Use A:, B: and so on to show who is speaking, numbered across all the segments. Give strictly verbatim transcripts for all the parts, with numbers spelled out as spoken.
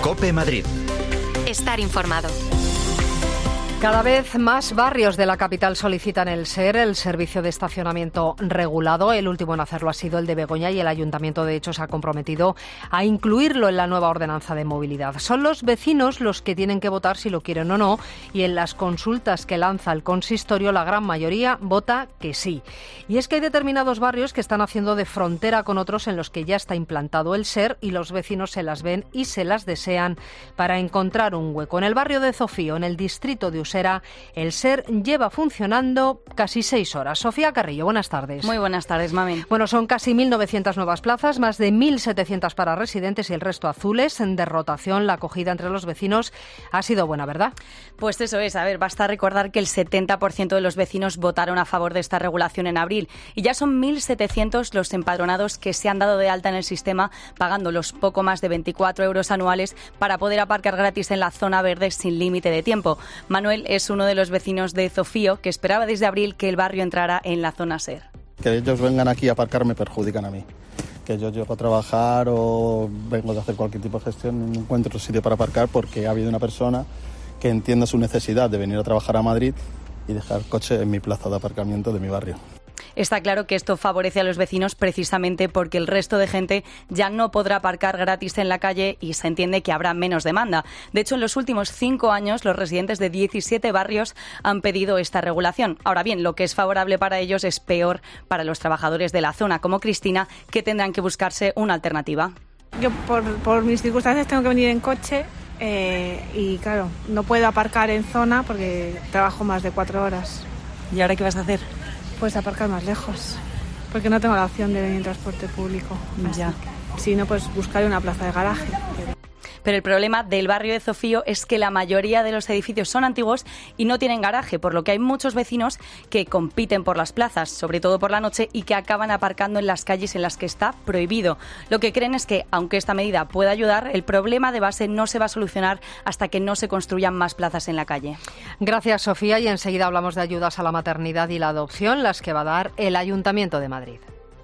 A: COPE Madrid.
B: Estar informado.
C: Cada vez más barrios de la capital solicitan el SER, el servicio de estacionamiento regulado. El último en hacerlo ha sido el de Begoña y el ayuntamiento, de hecho, se ha comprometido a incluirlo en la nueva ordenanza de movilidad. Son los vecinos los que tienen que votar si lo quieren o no, y en las consultas que lanza el consistorio la gran mayoría vota que sí. Y es que hay determinados barrios que están haciendo de frontera con otros en los que ya está implantado el SER y los vecinos se las ven y se las desean para encontrar un hueco. En el barrio de Zofío, en el distrito de Usera, el SER lleva funcionando casi seis horas. Sofía Carrillo, buenas tardes.
D: Muy buenas tardes, mami.
C: Bueno, son casi mil novecientas nuevas plazas, más de mil setecientas para residentes y el resto azules. De rotación, la acogida entre los vecinos ha sido buena, ¿verdad?
D: Pues eso es. A ver, basta recordar que el setenta por ciento de los vecinos votaron a favor de esta regulación en abril y ya son mil setecientos los empadronados que se han dado de alta en el sistema pagando los poco más de veinticuatro euros anuales para poder aparcar gratis en la zona verde sin límite de tiempo. Manuel es uno de los vecinos de Zofío que esperaba desde abril que el barrio entrara en la zona SER.
E: Que ellos vengan aquí a aparcar me perjudican a mí. Que yo llego a trabajar o vengo de hacer cualquier tipo de gestión, no encuentro sitio para aparcar porque ha habido una persona que entienda su necesidad de venir a trabajar a Madrid y dejar coche en mi plaza de aparcamiento de mi barrio.
D: Está claro que esto favorece a los vecinos precisamente porque el resto de gente ya no podrá aparcar gratis en la calle y se entiende que habrá menos demanda. De hecho, en los últimos cinco años, los residentes de diecisiete barrios han pedido esta regulación. Ahora bien, lo que es favorable para ellos es peor para los trabajadores de la zona, como Cristina, que tendrán que buscarse una alternativa.
F: Yo, por, por mis circunstancias, tengo que venir en coche eh, y, claro, no puedo aparcar en zona porque trabajo más de cuatro horas.
D: ¿Y ahora qué vas a hacer?
F: Pues aparcar más lejos, porque no tengo la opción de venir en transporte público.
D: Ya.
F: Si no, pues buscaré una plaza de garaje.
D: Pero el problema del barrio de Zofío es que la mayoría de los edificios son antiguos y no tienen garaje, por lo que hay muchos vecinos que compiten por las plazas, sobre todo por la noche, y que acaban aparcando en las calles en las que está prohibido. Lo que creen es que, aunque esta medida pueda ayudar, el problema de base no se va a solucionar hasta que no se construyan más plazas en la calle.
C: Gracias, Sofía, y enseguida hablamos de ayudas a la maternidad y la adopción, las que va a dar el Ayuntamiento de Madrid.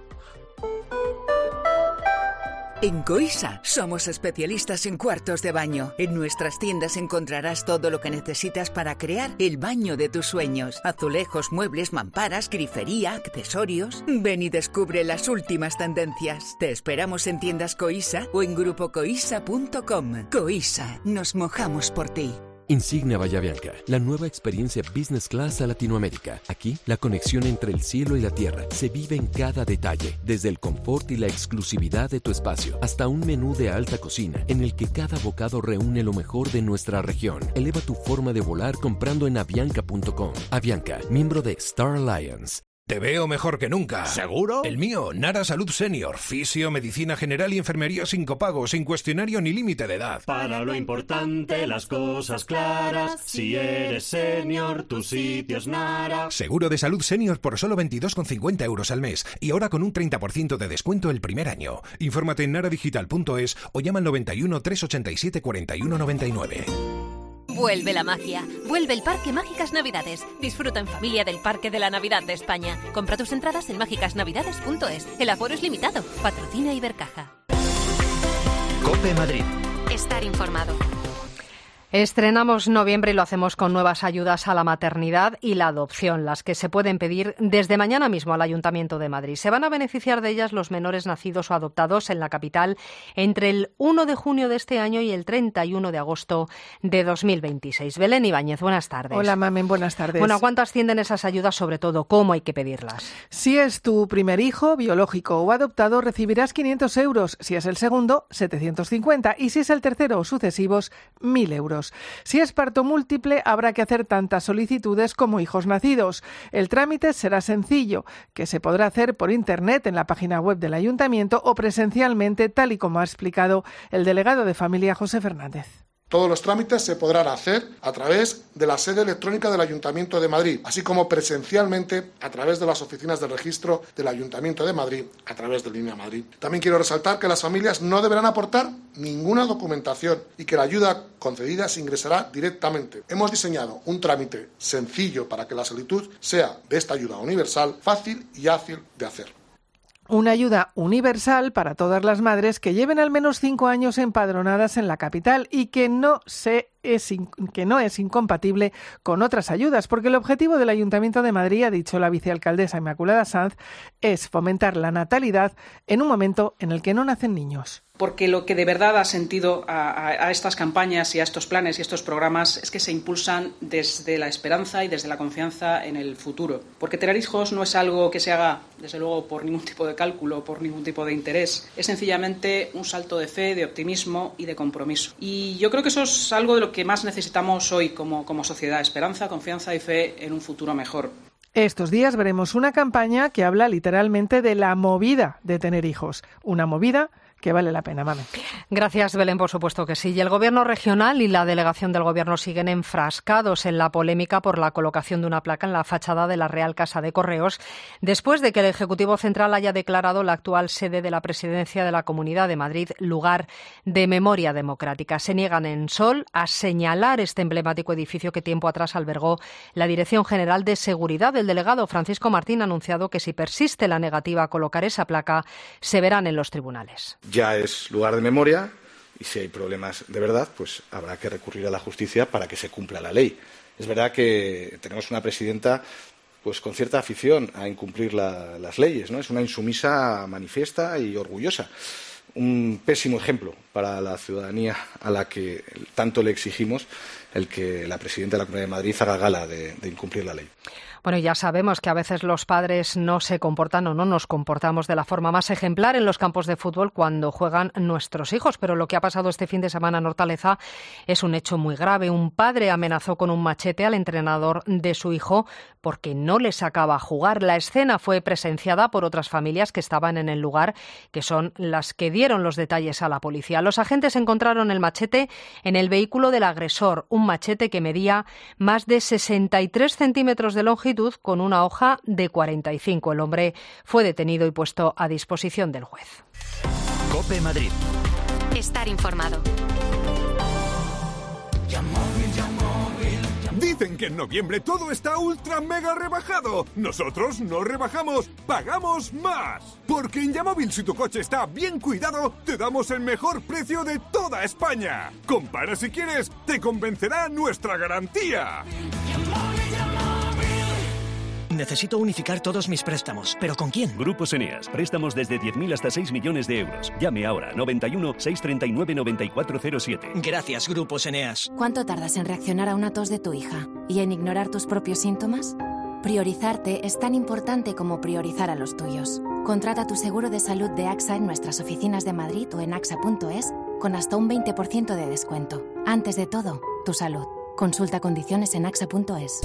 G: En Coisa somos especialistas en cuartos de baño. En nuestras tiendas encontrarás todo lo que necesitas para crear el baño de tus sueños. Azulejos, muebles, mamparas, grifería, accesorios. Ven y descubre las últimas tendencias. Te esperamos en tiendas Coisa o en grupo coisa punto com. Coisa, nos mojamos por ti.
H: Insignia Bahía Bianca, la nueva experiencia Business Class a Latinoamérica. Aquí, la conexión entre el cielo y la tierra se vive en cada detalle, desde el confort y la exclusividad de tu espacio, hasta un menú de alta cocina, en el que cada bocado reúne lo mejor de nuestra región. Eleva tu forma de volar comprando en avianca punto com. Avianca, miembro de Star Alliance.
I: Te veo mejor que nunca.
J: ¿Seguro?
I: El mío, Nara Salud Senior. Fisio, medicina general y enfermería sin copago, sin cuestionario ni límite de edad.
K: Para lo importante, las cosas claras. Si eres senior, tu sitio es Nara.
I: Seguro de salud senior por solo veintidós con cincuenta euros al mes. Y ahora con un treinta por ciento de descuento el primer año. Infórmate en nara digital punto es o llama al noventa y uno, trescientos ochenta y siete, cuarenta y uno noventa y nueve.
B: Vuelve la magia. Vuelve el Parque Mágicas Navidades. Disfruta en familia del Parque de la Navidad de España. Compra tus entradas en mágicas navidades punto es. El aforo es limitado. Patrocina Ibercaja.
A: COPE Madrid.
B: Estar informado.
C: Estrenamos noviembre y lo hacemos con nuevas ayudas a la maternidad y la adopción, las que se pueden pedir desde mañana mismo al Ayuntamiento de Madrid. Se van a beneficiar de ellas los menores nacidos o adoptados en la capital entre el uno de junio de este año y el treinta y uno de agosto de dos mil veintiséis. Belén Ibáñez, buenas tardes.
L: Hola, Mamen, buenas tardes.
C: Bueno, ¿a cuánto ascienden esas ayudas? Sobre todo, ¿cómo hay que pedirlas?
L: Si es tu primer hijo, biológico o adoptado, recibirás quinientos euros. Si es el segundo, setecientos cincuenta. Y si es el tercero o sucesivos, mil euros. Si es parto múltiple, habrá que hacer tantas solicitudes como hijos nacidos. El trámite será sencillo, que se podrá hacer por Internet en la página web del Ayuntamiento o presencialmente, tal y como ha explicado el delegado de Familia, José Fernández.
M: Todos los trámites se podrán hacer a través de la sede electrónica del Ayuntamiento de Madrid, así como presencialmente a través de las oficinas de registro del Ayuntamiento de Madrid, a través de Línea Madrid. También quiero resaltar que las familias no deberán aportar ninguna documentación y que la ayuda concedida se ingresará directamente. Hemos diseñado un trámite sencillo para que la solicitud sea de esta ayuda universal, fácil y ágil de hacer.
L: Una ayuda universal para todas las madres que lleven al menos cinco años empadronadas en la capital y que no se es in, que no es incompatible con otras ayudas, porque el objetivo del Ayuntamiento de Madrid, ha dicho la vicealcaldesa Inmaculada Sanz, es fomentar la natalidad en un momento en el que no nacen niños.
J: Porque lo que de verdad da sentido a, a, a estas campañas y a estos planes y estos programas es que se impulsan desde la esperanza y desde la confianza en el futuro. Porque tener hijos no es algo que se haga, desde luego, por ningún tipo de cálculo, por ningún tipo de interés. Es sencillamente un salto de fe, de optimismo y de compromiso. Y yo creo que eso es algo de lo que más necesitamos hoy como, como sociedad: esperanza, confianza y fe en un futuro mejor.
L: Estos días veremos una campaña que habla literalmente de la movida de tener hijos. Una movida que vale la pena, mami.
C: Gracias, Belén, por supuesto que sí. Y el Gobierno regional y la delegación del Gobierno siguen enfrascados en la polémica por la colocación de una placa en la fachada de la Real Casa de Correos, después de que el Ejecutivo Central haya declarado la actual sede de la Presidencia de la Comunidad de Madrid lugar de memoria democrática. Se niegan en Sol a señalar este emblemático edificio que tiempo atrás albergó la Dirección General de Seguridad. El delegado Francisco Martín ha anunciado que si persiste la negativa a colocar esa placa, se verán en los tribunales.
N: Ya es lugar de memoria y si hay problemas de verdad, pues habrá que recurrir a la justicia para que se cumpla la ley. Es verdad que tenemos una presidenta pues con cierta afición a incumplir la, las leyes, ¿no? Es una insumisa manifiesta y orgullosa. Un pésimo ejemplo para la ciudadanía a la que tanto le exigimos el que la presidenta de la Comunidad de Madrid haga gala de, de incumplir la ley.
C: Bueno, ya sabemos que a veces los padres no se comportan o no nos comportamos de la forma más ejemplar en los campos de fútbol cuando juegan nuestros hijos, pero lo que ha pasado este fin de semana en Hortaleza es un hecho muy grave. Un padre amenazó con un machete al entrenador de su hijo porque no le sacaba a jugar. La escena fue presenciada por otras familias que estaban en el lugar, que son las que dieron los detalles a la policía. Los agentes encontraron el machete en el vehículo del agresor, un machete que medía más de sesenta y tres centímetros de longitud con una hoja de cuarenta y cinco. El hombre fue detenido y puesto a disposición del juez.
A: COPE Madrid.
B: Estar informado.
O: Dicen que en noviembre todo está ultra mega rebajado. Nosotros no rebajamos, pagamos más. Porque en Yamóvil, si tu coche está bien cuidado, te damos el mejor precio de toda España. Compara si quieres, te convencerá nuestra garantía.
P: Necesito unificar todos mis préstamos. ¿Pero con quién?
Q: Grupos Eneas. Préstamos desde diez mil hasta seis millones de euros. Llame ahora. noventa y uno, seiscientos treinta y nueve, noventa y cuatro cero siete.
P: Gracias, Grupos Eneas.
R: ¿Cuánto tardas en reaccionar a una tos de tu hija? ¿Y en ignorar tus propios síntomas? Priorizarte es tan importante como priorizar a los tuyos. Contrata tu seguro de salud de AXA en nuestras oficinas de Madrid o en axa punto es con hasta un veinte por ciento de descuento. Antes de todo, tu salud. Consulta condiciones en axa punto es.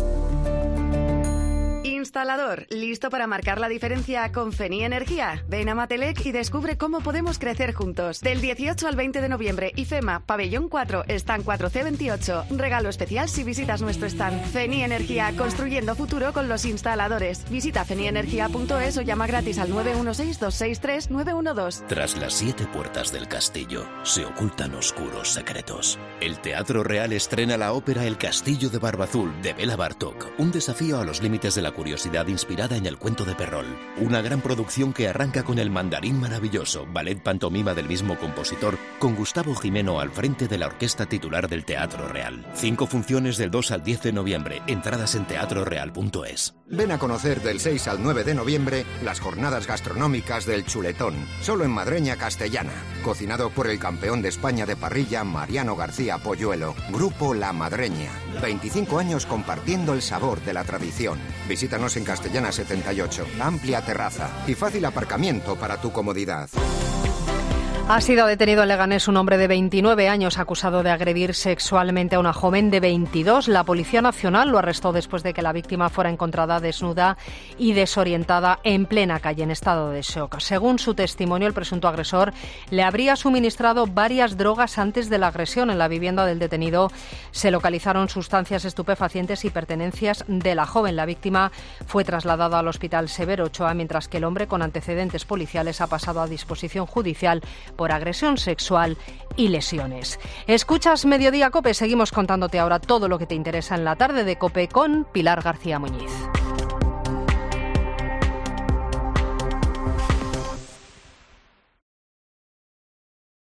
S: Instalador, ¿listo para marcar la diferencia con Feni Energía? Ven a Matelec y descubre cómo podemos crecer juntos. Del dieciocho al veinte de noviembre, IFEMA, Pabellón cuatro, Stand cuatro C veintiocho. Regalo especial si visitas nuestro stand. Feni Energía, construyendo futuro con los instaladores. Visita feni energía punto es o llama gratis al nueve uno seis, dos seis tres, nueve uno dos.
T: Tras las siete puertas del castillo, se ocultan oscuros secretos. El Teatro Real estrena la ópera El Castillo de Barbazul, de Bela Bartók. Un desafío a los límites de la curiosidad inspirada en el cuento de Perrol. Una gran producción que arranca con El Mandarín Maravilloso, ballet pantomima del mismo compositor, con Gustavo Jimeno al frente de la orquesta titular del Teatro Real. Cinco funciones del dos al diez de noviembre. Entradas en teatro real punto es.
U: Ven a conocer del seis al nueve de noviembre las jornadas gastronómicas del Chuletón, solo en Madreña Castellana. Cocinado por el campeón de España de parrilla, Mariano García Polluelo. Grupo La Madreña. veinticinco años compartiendo el sabor de la tradición. Visítanos en Castellana setenta y ocho. Amplia terraza y fácil aparcamiento para tu comodidad.
C: Ha sido detenido en Leganés un hombre de veintinueve años acusado de agredir sexualmente a una joven de veintidós. La Policía Nacional lo arrestó después de que la víctima fuera encontrada desnuda y desorientada en plena calle en estado de shock. Según su testimonio, el presunto agresor le habría suministrado varias drogas antes de la agresión. En la vivienda del detenido se localizaron sustancias estupefacientes y pertenencias de la joven. La víctima fue trasladada al Hospital Severo Ochoa, mientras que el hombre con antecedentes policiales ha pasado a disposición judicial por agresión sexual y lesiones. Escuchas Mediodía COPE, seguimos contándote ahora todo lo que te interesa en la tarde de COPE con Pilar García Muñiz.